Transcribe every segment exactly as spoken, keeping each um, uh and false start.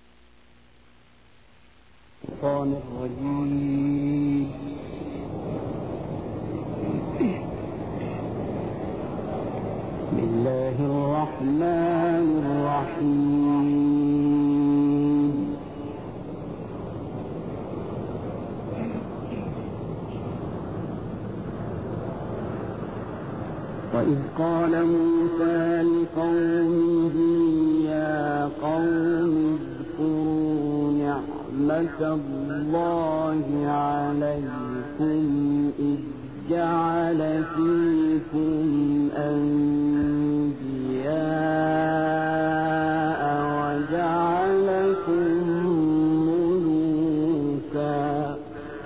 الشيطان الرجيم. بسم الله الرحمن الرحيم. وإذ قال موسى لقومه يا قوم اذكروا نعمة الله عليكم إذ جعل فيكم أنبياء وجعلكم ملوكا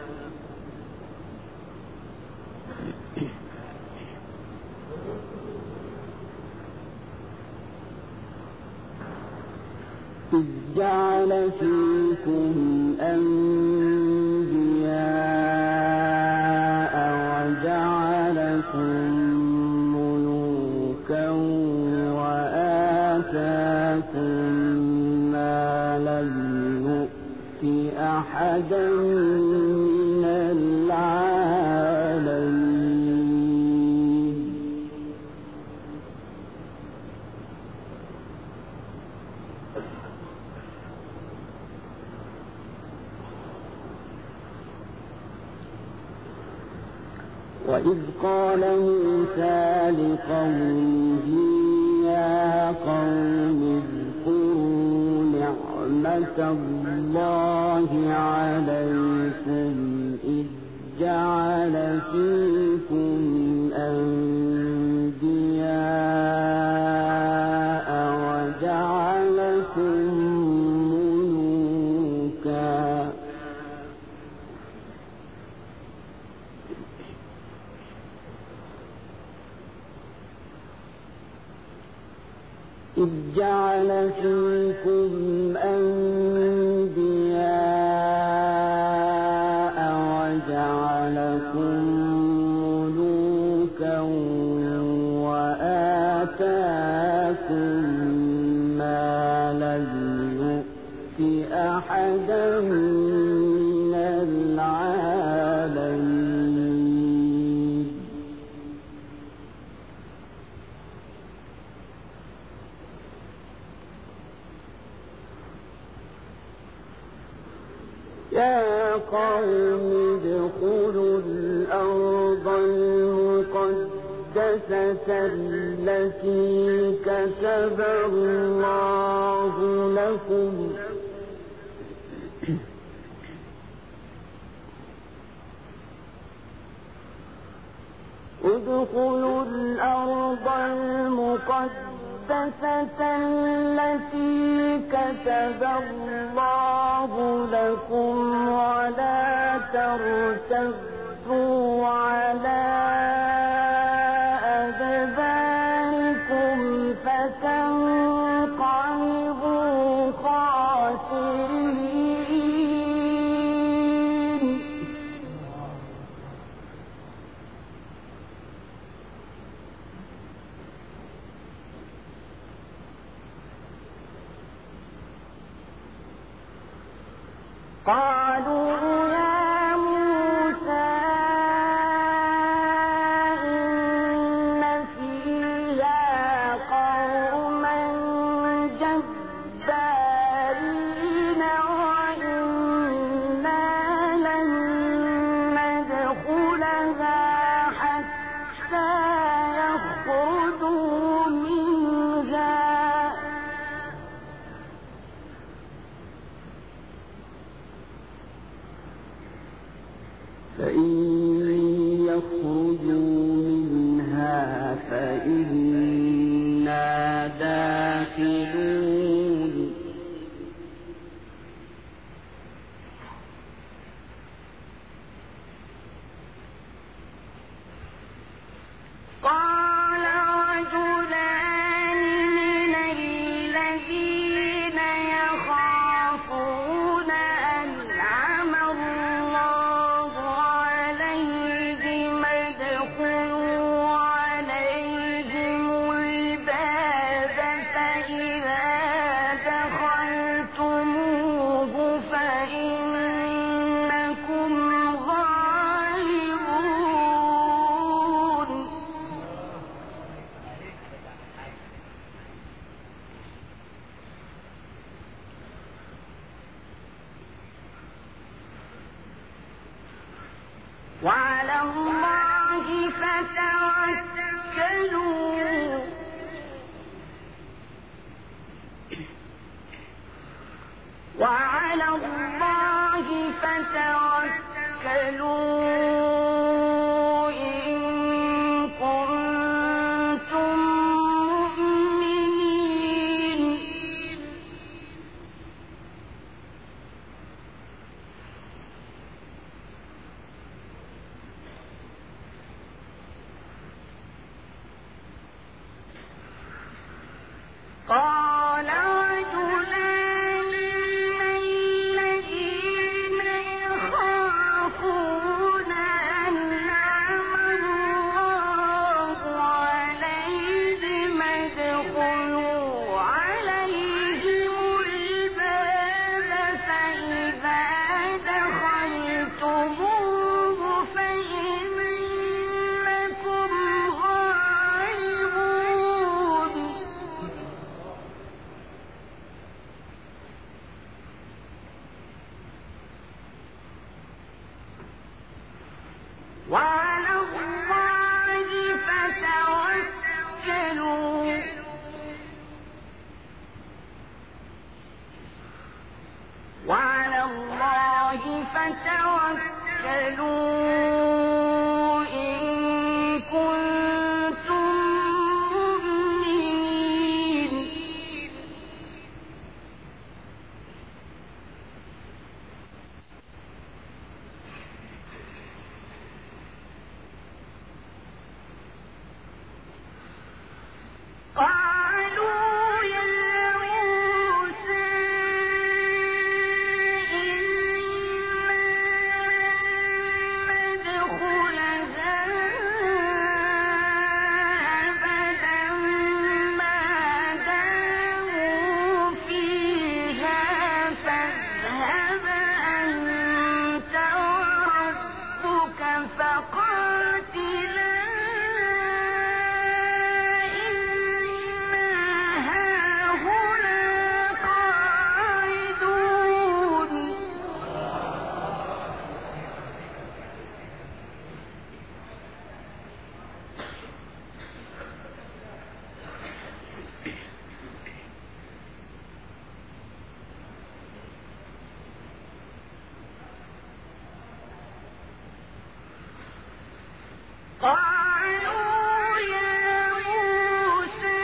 إذ جعل فيكم أنبياء وجعلكم ملوكا وآتاكم ما لم يؤت أحدا من العالمين. وإذ قال موسى لقومه يا قوم اذكروا نعمة الله عليكم إذ جعل فيكم أنبياء وجعلكم ملوكا إذ جعل فيكم أنبياء وجعلكم ملوكا وآتاكم ما لم يؤت أحدا من العالمين. يا قوم ادخلوا الأرض المقدسة التي كتب الله لكم ادخلوا الأرض المقدسة التي كتب الله لكم ولا ترتدوا على أدباركم فتنقلبوا خاسرين. قالوا يا موسى إن فيها قوما جبارين وإنا لن ندخلها حتى يخرجوا منها فإن يخرجوا منها فإنا داخلون. قال رجلان من الذين يخافون أنعم الله عليهم ادخلوا عليهم الباب فإذا وعلى الله فتوكلوا وعلى الله فتوكلوا إن كنتم مؤمنين قال رجلان من الذين يخافون أنعم الله عليهم ادخلوا عليهم الباب فإذا دخلتموه فإنكم غالبون وعلى الله فتوكلوا وعلى الله فتوكلوا إن كنتم مؤمنين قالوا يا موسى إنا ندخلها أبدا ما داموا فيها فاذهب أنت وربك فقاتلا إنا هاهنا قاعدون قالوا يا موسى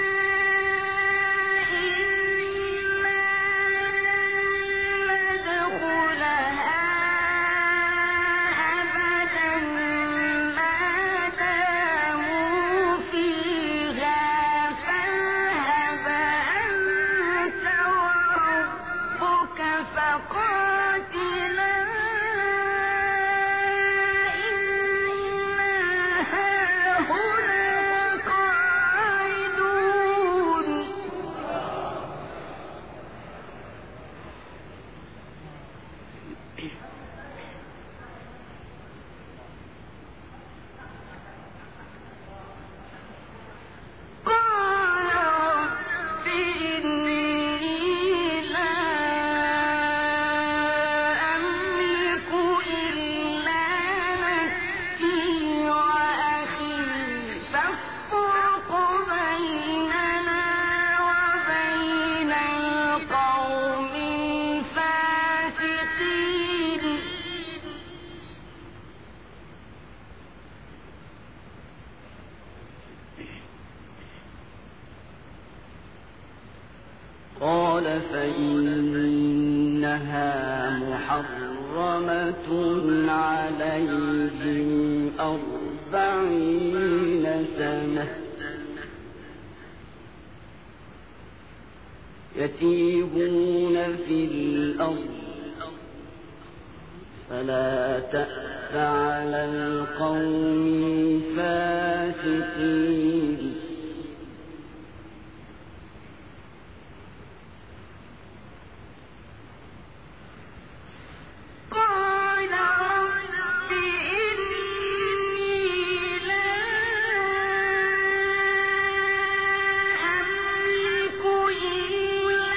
إنا ندخلها أبدا ما داموا فيها فاذهب أنت وربك فقاتلا إنا هاهنا قاعدون قال رب إني لا أملك إلا نفسي وأخي فافرق بيننا وبين القوم الفاسقين قال فإنها محرمة عليهم أربعين سنة يتيهون في الأرض فلا تأس على القوم الفاسقين قال رب إني لا أملك إلا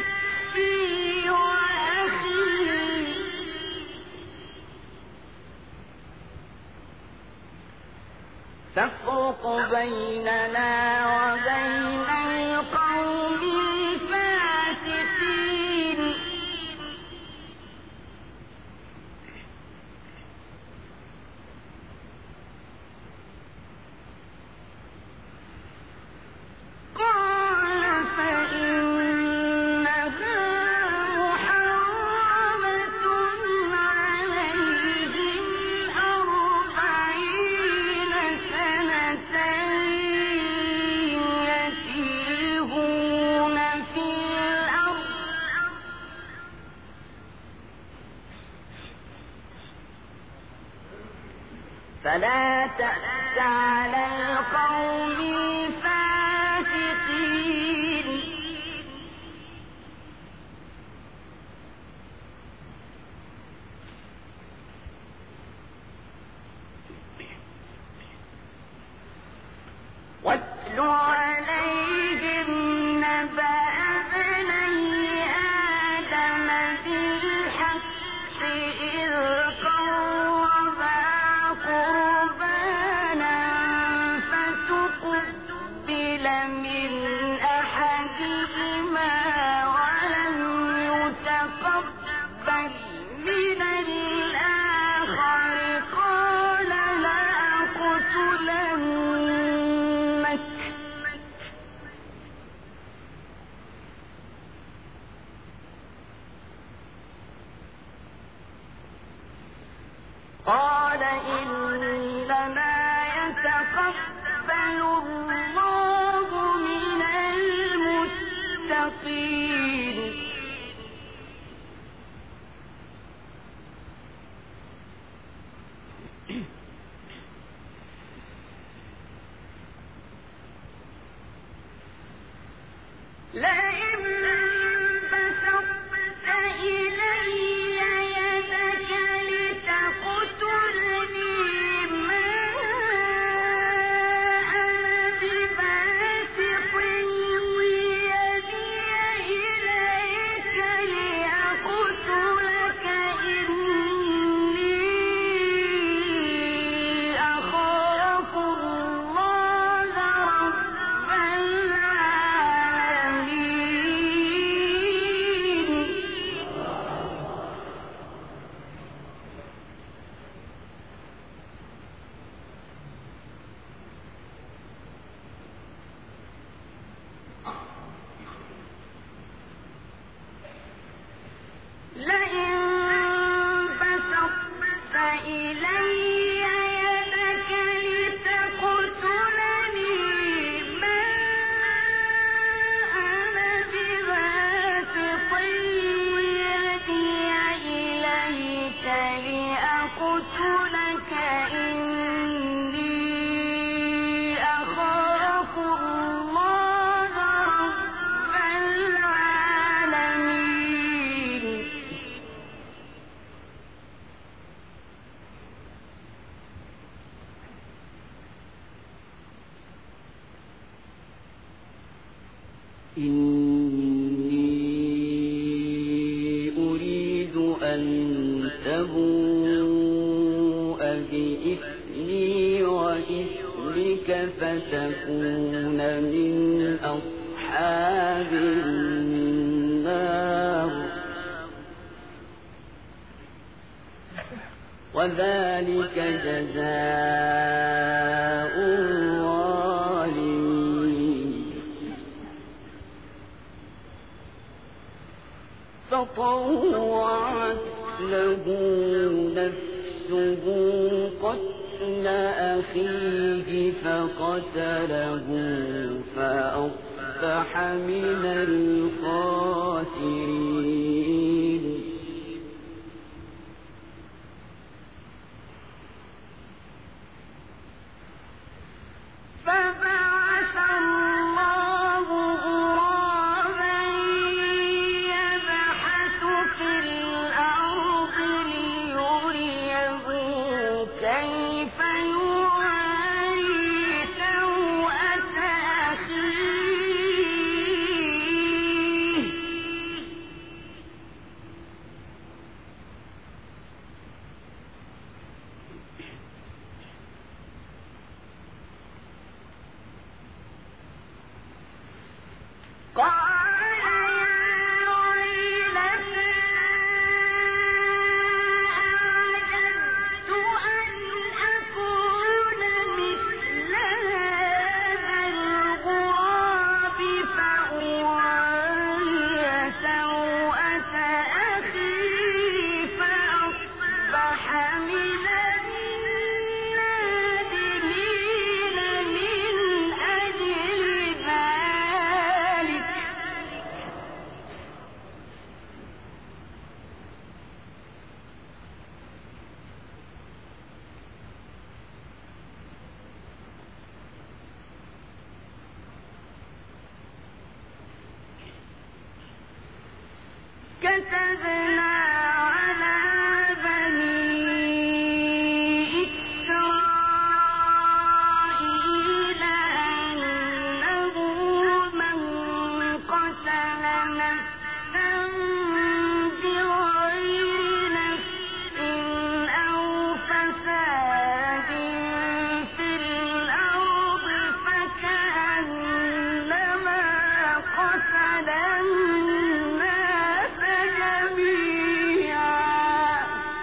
نفسي وأخي بيننا وبين القوم الفاسقين قال فإنها محرمة عليهم أربعين سنة يتيهون في الأرض فلا تأس على القوم الفاسقين واتل عليهم نبأ ابني آدم بالحق إذ قربا قربانا فتقبل من أحدهما ولم يتقبل من الآخر قال لأقتلنك قال إنما يتقبل الله من المتقين لئن بسطت إلي يدك لتقتلني ما أنا بباسط يدي إليك لأقتلك إني أخاف الله رب العالمين لئن بسطت إلي يدك لتقتلني ما أنا بباسط يدي إليك لأقتلك إني أخاف الله رب العالمين إني أريد أن تبوء بإثمي وإثمك فتكون من أصحاب النار وذلك جزاء الظالمين فطوعت له نفسه قتل أخيه فقتله فأصبح من الخاسرين فبعث الله غرابا يبحث في الأرض ليريه كيف يواري سوءة أخيه كتبنا على بني إسرائيل أنه من قتل نفسا بغير نفس أو فساد في الأرض فكأنما قتل الناس جميعا.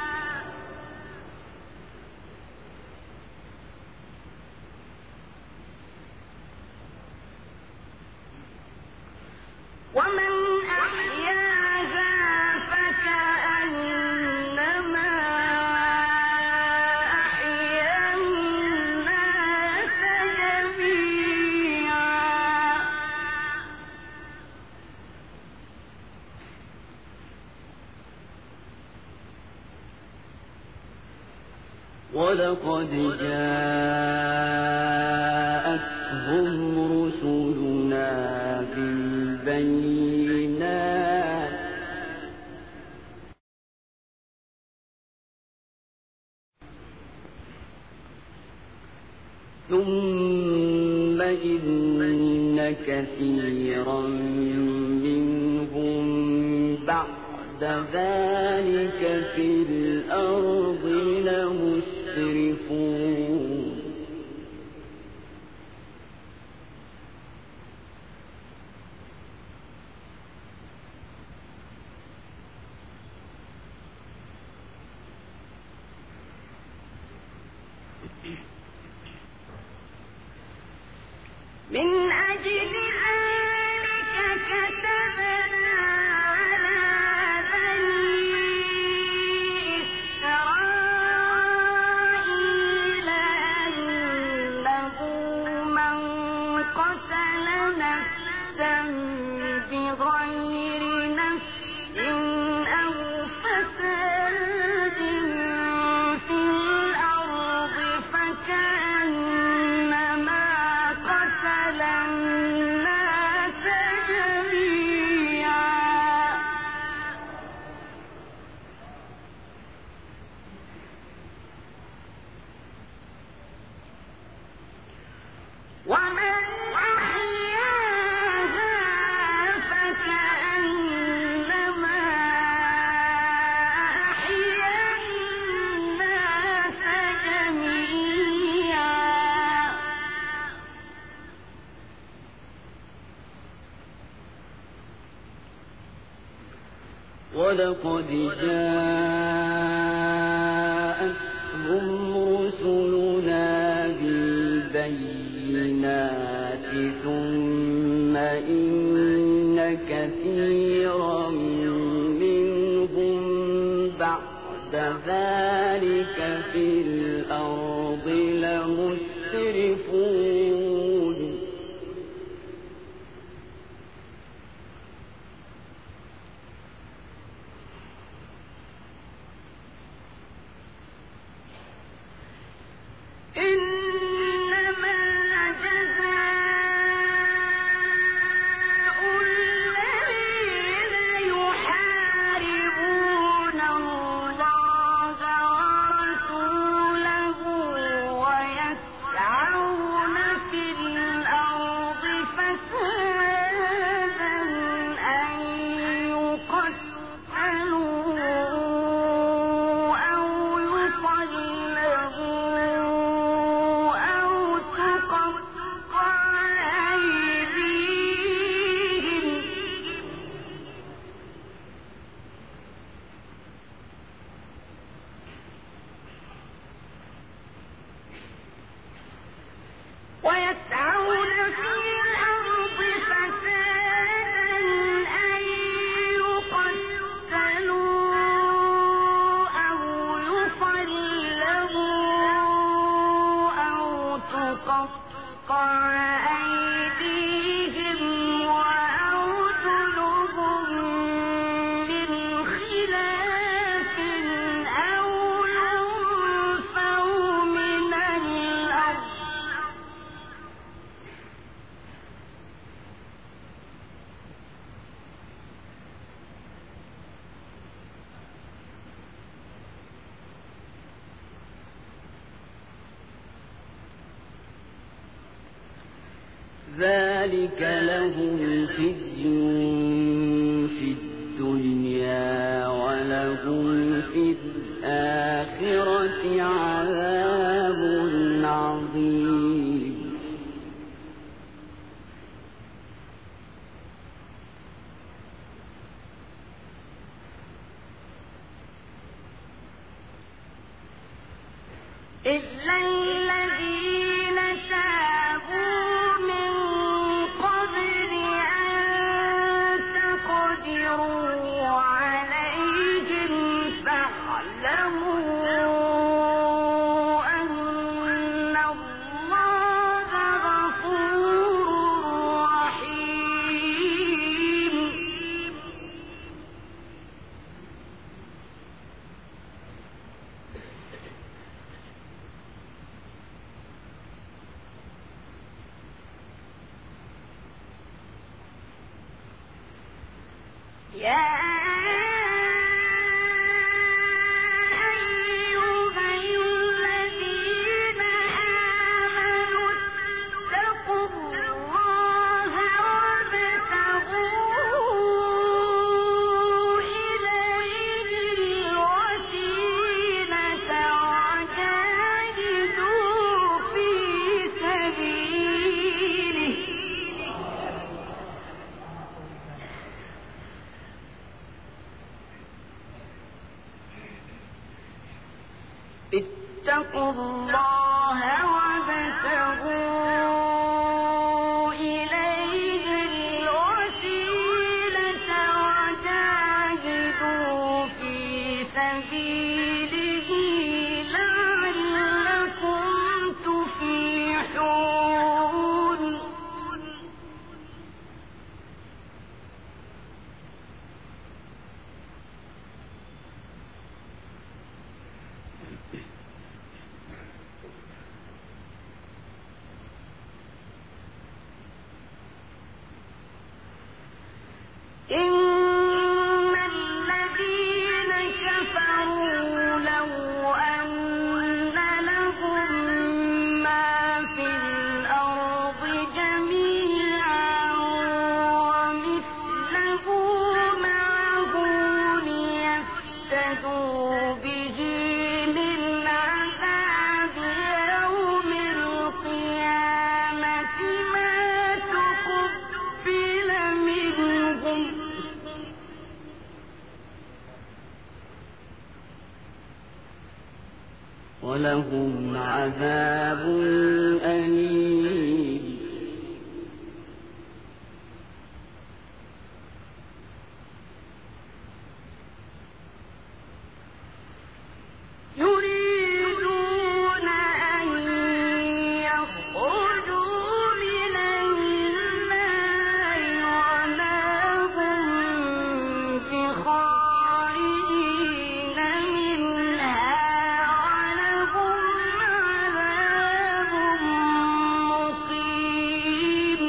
ومن أحياها فكأنما أحيا الناس جميعا. ولقد جاءتهم رسلنا بالبينات ثم إن كثيرا منهم بعد ذلك في الأرض لمسرفون. من أجل ذلك كتبنا على بني إسرائيل أنه من قتل نفسا بغير نفس أو فساد في الأرض فكأنما قتل الناس جميعا. ومن أحياها فكأنما أحيا الناس جميعا. ولقد جاءتهم رسلنا بالبينات ثم إن كثيرا منهم بعد ذلك في الأرض لمسرفون. إنما جزاء الذين يحاربون الله ورسوله ذلك لهم خزي في الدنيا ولهم في الآخرة عذاب عظيم. إلا الذين تابوا من قبل أن تقدروا عليهم فاعلموا أن الله غفور رحيم. يا أيها الذين آمنوا اتقوا الله وابتغوا إليه الوسيلة وجاهدوا في سبيله اتقوا الله وابتغوا إليه الوسيلة وجاهدوا في سبيله لعلكم تفلحون. إن الذين كفروا لو أن لهم ما في الأرض جميعا ومثله معه ليفتدوا به من عذاب يوم القيامة ما تقبل منهم ولهم عذاب أليم. يريدون أن يخرجوا من النار وما هم بخارجين منها ولهم عذاب مقيم.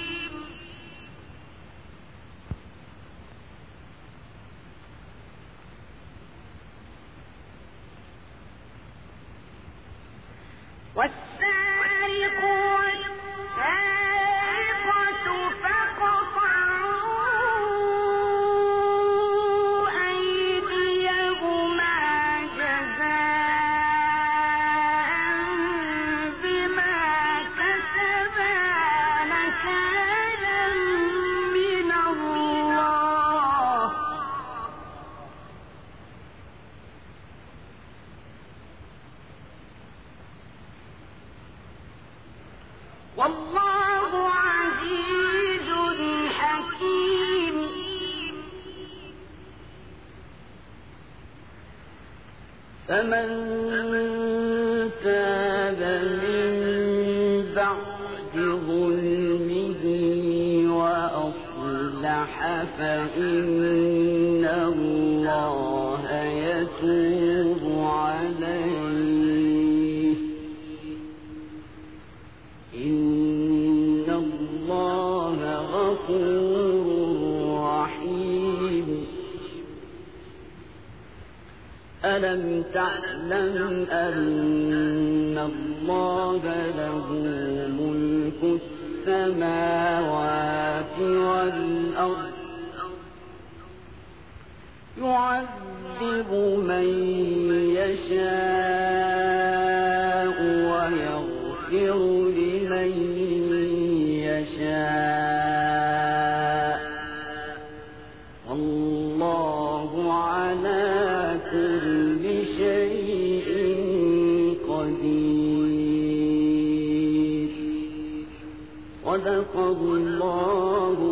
والسارق والسارقة فاقطعوا أيديهما جزاء بما كسبا نكالا من الله والله عزيز حكيم. فمن تاب من بعد ظلمه وأصلح فإن الله يتوب عليه إن الله غفور رحيم. ألم تعلم أن الله له ملك السماوات والأرض يعذب من يشاء ويغفر لمن يشاء والله على كل شيء قدير. صدق الله